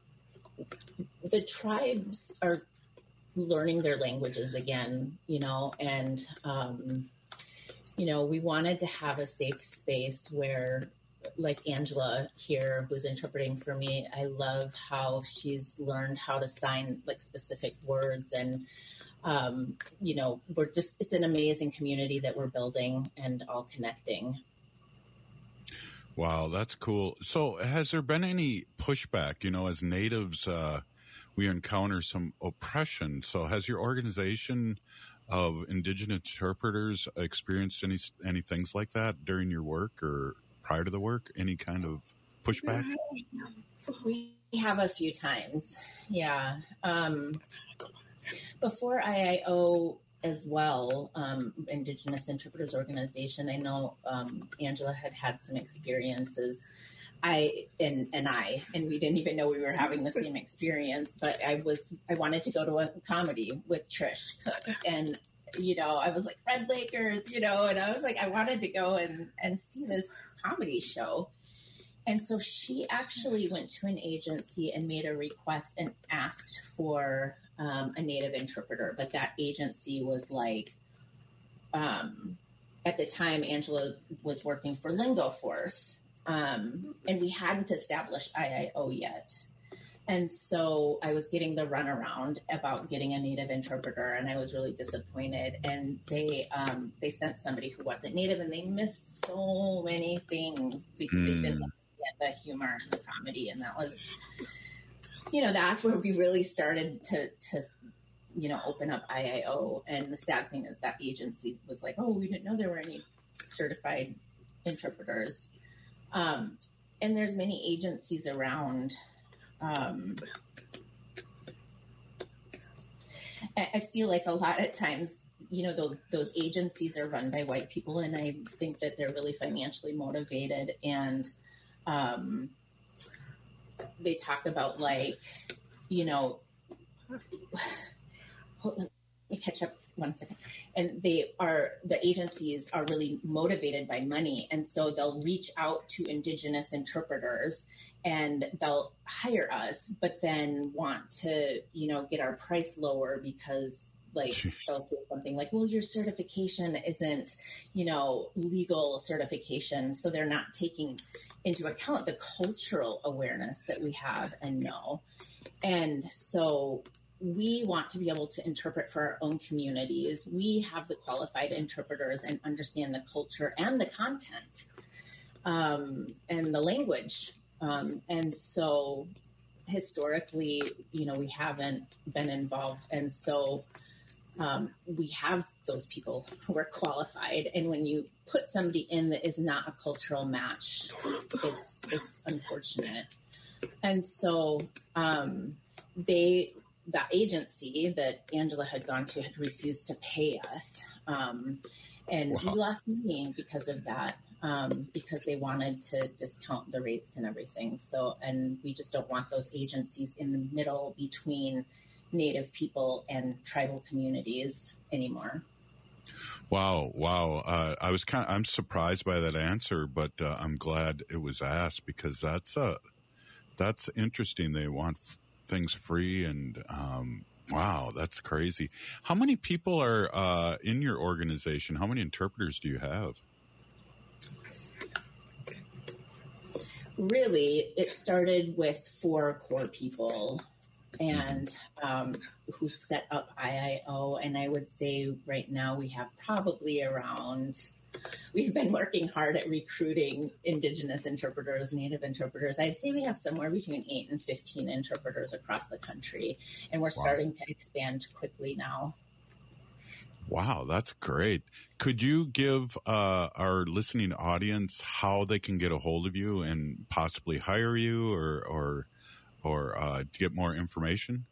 the tribes are learning their languages again, you know, and, um, you know, we wanted to have a safe space where, like Angela here, who's interpreting for me, I love how she's learned how to sign like specific words. And, um, you know, we're just, it's an amazing community that we're building and all connecting. Wow, that's cool. So has there been any pushback, you know, as Natives, uh, we encounter some oppression. So has your organization of Indigenous interpreters experienced any any things like that during your work or prior to the work? Any kind of pushback? We have a few times, yeah. Um, before I I O as well, um, Indigenous Interpreters Organization, I know um, Angela had had some experiences. I and and I and we didn't even know we were having the same experience, but I was I wanted to go to a comedy with Trish Cook, and you know I was like Red Lakers, you know, and I was like I wanted to go and and see this comedy show, and so she actually went to an agency and made a request and asked for um, a Native interpreter, but that agency was like, um, at the time Angela was working for Lingo Force. Um, and we hadn't established I I O yet. And so I was getting the runaround about getting a Native interpreter, and I was really disappointed. And they um, they sent somebody who wasn't Native, and they missed so many things because mm. they didn't understand the humor and the comedy. And that was, you know, that's where we really started to, to you know, open up I I O. And the sad thing is that agency was like, oh, we didn't know there were any certified interpreters. Um, and there's many agencies around. Um, I, I feel like a lot of times, you know, those, those agencies are run by white people, and I think that they're really financially motivated. And um, they talk about, like, you know, hold on, let me catch up one second. And they are, the agencies are really motivated by money. And so they'll reach out to Indigenous interpreters and they'll hire us, but then want to, you know, get our price lower because, like, Jeez. They'll say something like, well, your certification isn't, you know, legal certification. So they're not taking into account the cultural awareness that we have and know. And so we want to be able to interpret for our own communities. We have the qualified interpreters and understand the culture and the content um, and the language. Um, and so historically, you know, we haven't been involved. And so um, we have those people who are qualified. And when you put somebody in that is not a cultural match, it's, it's unfortunate. And so, um, they, the agency that Angela had gone to had refused to pay us. Um, and wow. we lost money because of that, um, because they wanted to discount the rates and everything. So, and we just don't want those agencies in the middle between Native people and tribal communities anymore. Wow. Wow. Uh, I was kind of, I'm surprised by that answer, but uh, I'm glad it was asked, because that's, uh, that's interesting. They want f- things free, and, um, wow, that's crazy. How many people are, uh, in your organization? How many interpreters do you have? Really, it started with four core people, and um, who set up I I O. And I would say right now we have probably around, we've been working hard at recruiting Indigenous interpreters, Native interpreters. I'd say we have somewhere between eight and fifteen interpreters across the country. And we're wow. starting to expand quickly now. Wow, that's great. Could you give uh, our listening audience how they can get a hold of you and possibly hire you, or, or or uh, to get more information?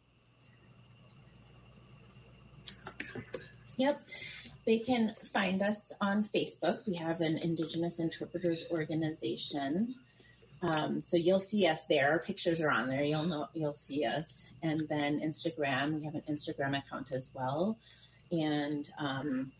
Yep. They can find us on Facebook. We have an Indigenous Interpreters Organization. Um, so you'll see us there. Pictures are on there. You'll know, you'll see us. And then Instagram, we have an Instagram account as well. And um,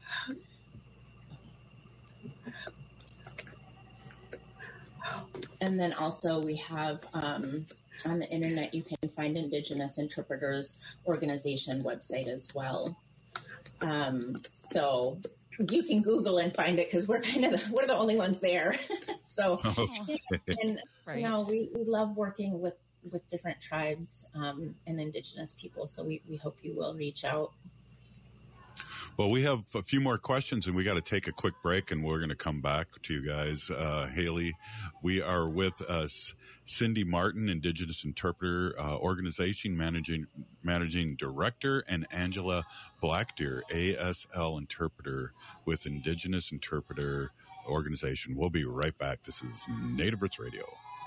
and then also we have um, on the internet, you can find Indigenous Interpreters Organization website as well. Um, so you can Google and find it, because we're kind of the, we're the only ones there. So okay. and right. you know we, we love working with, with different tribes um, and Indigenous people. So we, we hope you will reach out. Well, we have a few more questions, and we got to take a quick break, and we're going to come back to you guys. Uh, Haley, we are with us. Cindy Martin, Indigenous Interpreter uh, Organization Managing Managing Director, and Angela Blackdeer, A S L Interpreter with Indigenous Interpreter Organization. We'll be right back. This is Native Roots Radio.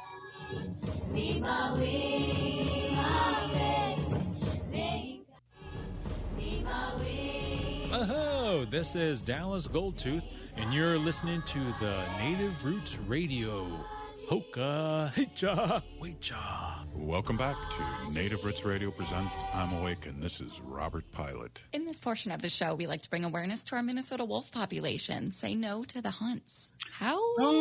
Oh, this is Dallas Goldtooth, and you're listening to the Native Roots Radio. Hoka, hicha, wecha. Welcome back to Native Roots Radio presents I'm Awake, and this is Robert Pilot. In this portion of the show, we like to bring awareness to our Minnesota wolf population. Say no to the hunts. How?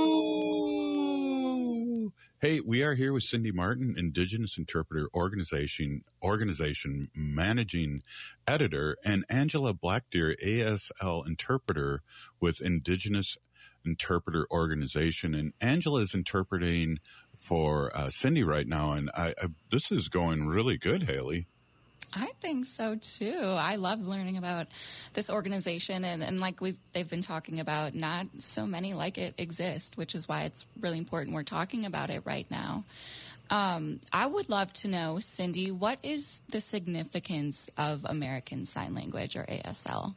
Oh! Hey, we are here with Cindy Martin, Indigenous Interpreter Organization Organization Managing Editor, and Angela Blackdeer, A S L Interpreter with Indigenous Interpreter Organization. And Angela is interpreting for uh, Cindy right now, and I, I, this is going really good, Haley. I think so too. I love learning about this organization, and, and like we've they've been talking about, not so many like it exist, which is why it's really important we're talking about it right now. Um, I would love to know, Cindy, what is the significance of American Sign Language, or A S L?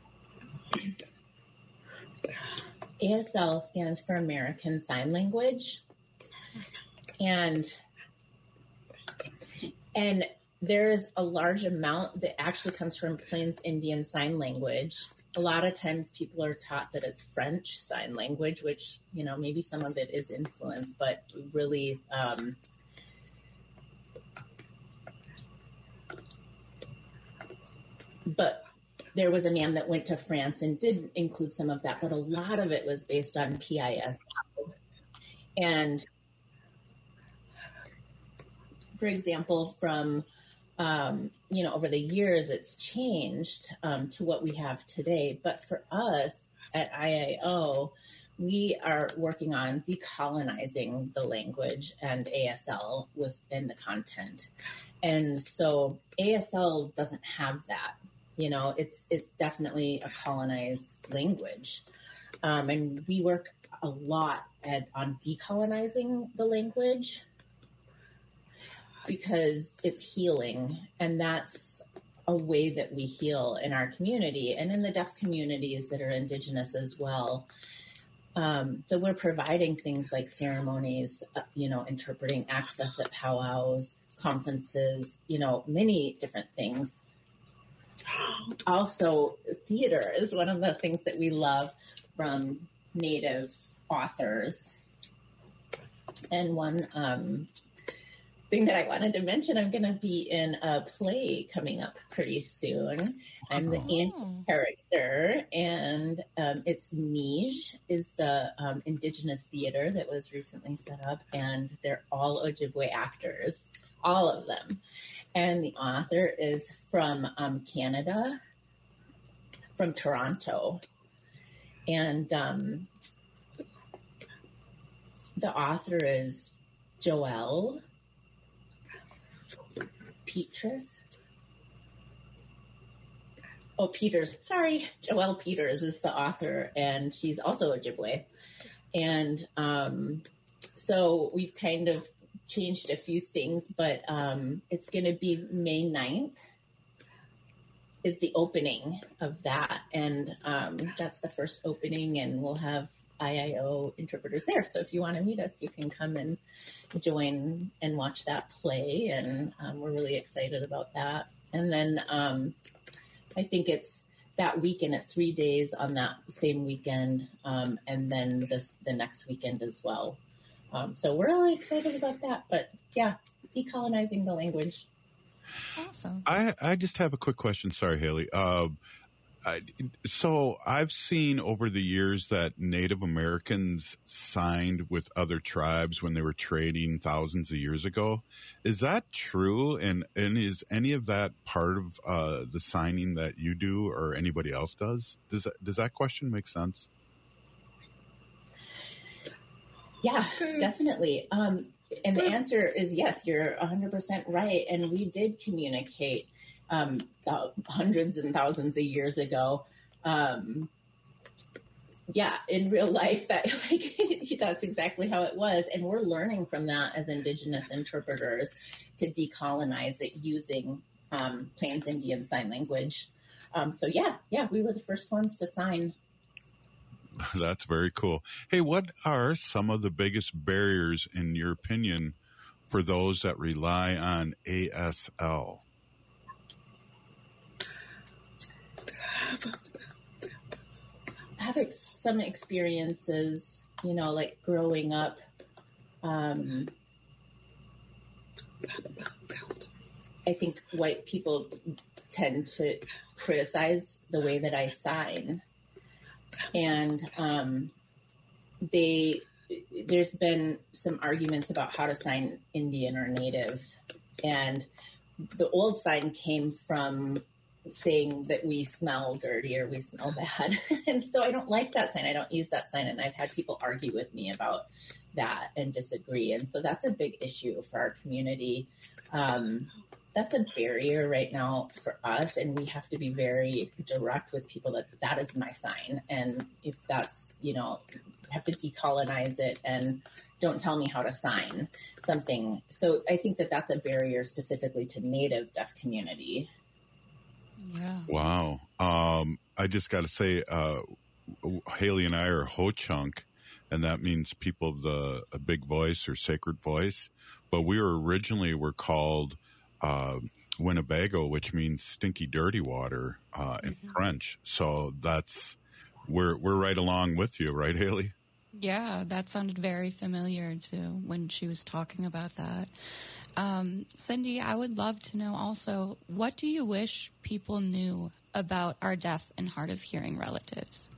A S L stands for American Sign Language, and and there's a large amount that actually comes from Plains Indian Sign Language. A lot of times people are taught that it's French Sign Language, which, you know, maybe some of it is influenced, but really um, but there was a man that went to France and did include some of that, but a lot of it was based on P I S L. And for example, from, um, you know, over the years, it's changed um, to what we have today. But for us at I I O, we are working on decolonizing the language and A S L within the content. And so A S L doesn't have that. You know, it's it's definitely a colonized language. Um, and we work a lot at, on decolonizing the language because it's healing. And that's a way that we heal in our community and in the deaf communities that are Indigenous as well. Um, so we're providing things like ceremonies, uh, you know, interpreting access at powwows, conferences, you know, many different things. Also, theater is one of the things that we love from Native authors. And one um, thing that I wanted to mention, I'm going to be in a play coming up pretty soon. I'm the Oh. anti-character, and um, it's Nij, is the um, Indigenous theater that was recently set up, and they're all Ojibwe actors, all of them. And the author is from um, Canada, from Toronto. And um, the author is Joelle Petrus. Oh, Peters. Sorry. Joelle Peters is the author, and she's also Ojibwe. And um, so we've kind of changed a few things, but um, it's going to be May ninth is the opening of that. And um, that's the first opening, and we'll have I I O interpreters there. So if you want to meet us, you can come and join and watch that play. And um, we're really excited about that. And then um, I think it's that weekend, it's three days on that same weekend, um, and then this, the next weekend as well. Um, so we're really excited about that. But yeah, decolonizing the language. Awesome. I, I just have a quick question. Sorry, Haley. Uh, I, so I've seen over the years that Native Americans signed with other tribes when they were trading thousands of years ago. Is that true? And, and is any of that part of uh, the signing that you do or anybody else does? Does that, does that question make sense? Yeah, definitely. Um, and the answer is yes, you're one hundred percent right. And we did communicate um, th- hundreds and thousands of years ago. Um, yeah, in real life, that like that's exactly how it was. And we're learning from that as Indigenous interpreters to decolonize it using um, Plains Indian Sign Language. Um, so yeah, yeah, we were the first ones to sign. That's very cool. Hey, what are some of the biggest barriers, in your opinion, for those that rely on A S L? Having some experiences, you know, like growing up, um, I think white people tend to criticize the way that I sign. And um, they, there's been some arguments about how to sign Indian or Native. And the old sign came from saying that we smell dirty or we smell bad. And so I don't like that sign. I don't use that sign. And I've had people argue with me about that and disagree. And so that's a big issue for our community. Um, that's a barrier right now for us. And we have to be very direct with people that that is my sign. And if that's, you know, have to decolonize it and don't tell me how to sign something. So I think that that's a barrier specifically to Native deaf community. Yeah. Wow. Um, I just got to say, uh, Haley and I are Ho-Chunk, and that means people of the a big voice or sacred voice. But we were originally were called uh, Winnebago, which means stinky, dirty water uh, in mm-hmm. French. So that's we're we're right along with you, right, Haley? Yeah, that sounded very familiar too when she was talking about that. Um, Cindy, I would love to know also, what do you wish people knew about our deaf and hard of hearing relatives?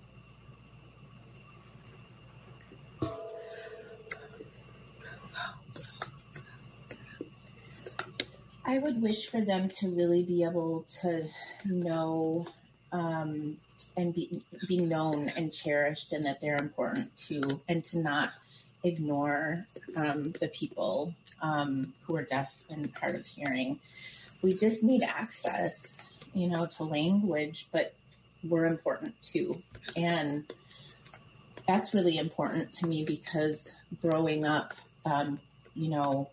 I would wish for them to really be able to know um, and be be known and cherished, and that they're important too, and to not ignore um, the people um, who are deaf and hard of hearing. We just need access, you know, to language, but we're important too. And that's really important to me because growing up, um, you know,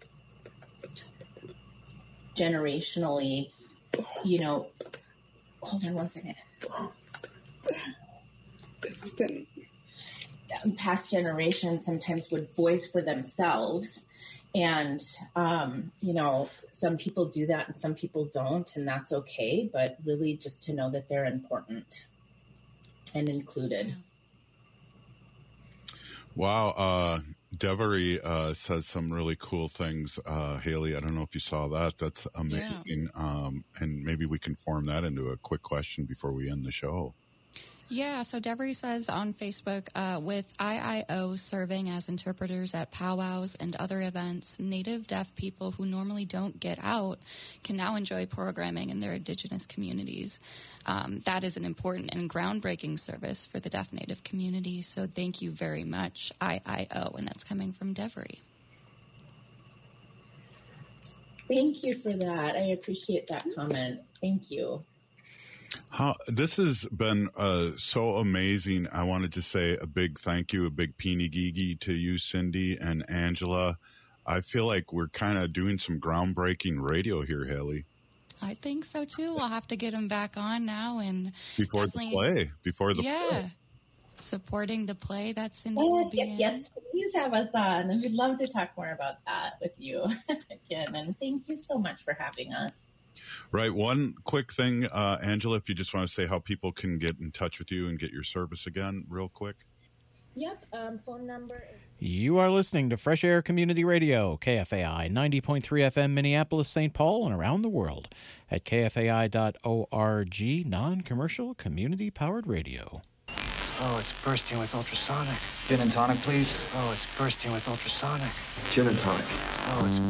generationally, you know, hold on one second. past generations sometimes would voice for themselves. And, um, you know, some people do that and some people don't, and that's okay. But really just to know that they're important and included. Wow. Uh, Devery uh, says some really cool things. Uh, Haley, I don't know if you saw that. That's amazing. Yeah. Um, and maybe we can form that into a quick question before we end the show. Yeah, so Devery says on Facebook, uh, with I I O serving as interpreters at powwows and other events, Native deaf people who normally don't get out can now enjoy programming in their Indigenous communities. Um, that is an important and groundbreaking service for the deaf Native community, so thank you very much, I I O, and that's coming from Devery. Thank you for that. I appreciate that comment. Thank you. How, this has been uh, so amazing. I wanted to say a big thank you, a big peeny gigi to you, Cindy and Angela. I feel like we're kind of doing some groundbreaking radio here, Haley. I think so, too. We'll have to get them back on now. and Before the play. Before the yeah, play. Supporting the play. That's Cindy. Yes, yes, yes. Please have us on. We'd love to talk more about that with you again. And thank you so much for having us. Right. One quick thing, uh, Angela, if you just want to say how people can get in touch with you and get your service again real quick. Yep. Um, phone number. You are listening to Fresh Air Community Radio, K F A I ninety point three F M, Minneapolis, Saint Paul, and around the world at K F A I dot org, non-commercial, community-powered radio. Oh, it's bursting with ultrasonic. Gin and tonic, please. Oh, it's bursting with ultrasonic. Gin and tonic. Oh, it's